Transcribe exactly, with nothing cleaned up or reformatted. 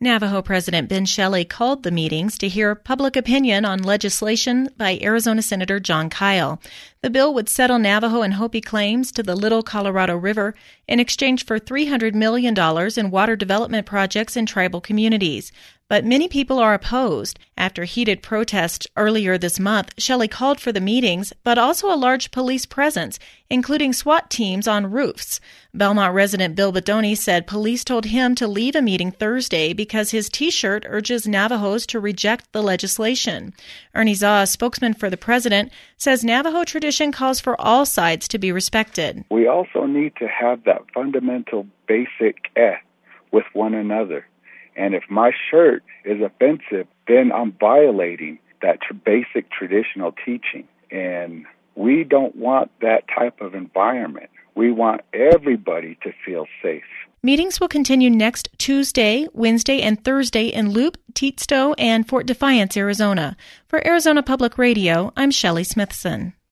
Navajo President Ben Shelley called the meetings to hear public opinion on legislation by Arizona Senator Jon Kyl. The bill would settle Navajo and Hopi claims to the Little Colorado River in exchange for three hundred million dollars in water development projects in tribal communities. But many people are opposed. After heated protests earlier this month, Shelley called for the meetings, but also a large police presence, including SWAT teams on roofs. Belmont resident Bill Bedoni said police told him to leave a meeting Thursday because his T-shirt urges Navajos to reject the legislation. Ernie Zah, a spokesman for the president, says Navajo tradition calls for all sides to be respected. We also need to have that fundamental basic eh with one another. And if my shirt is offensive, then I'm violating that tr- basic traditional teaching. And we don't want that type of environment. We want everybody to feel safe. Meetings will continue next Tuesday, Wednesday, and Thursday in Loop, Teatstow, and Fort Defiance, Arizona. For Arizona Public Radio, I'm Shelley Smithson.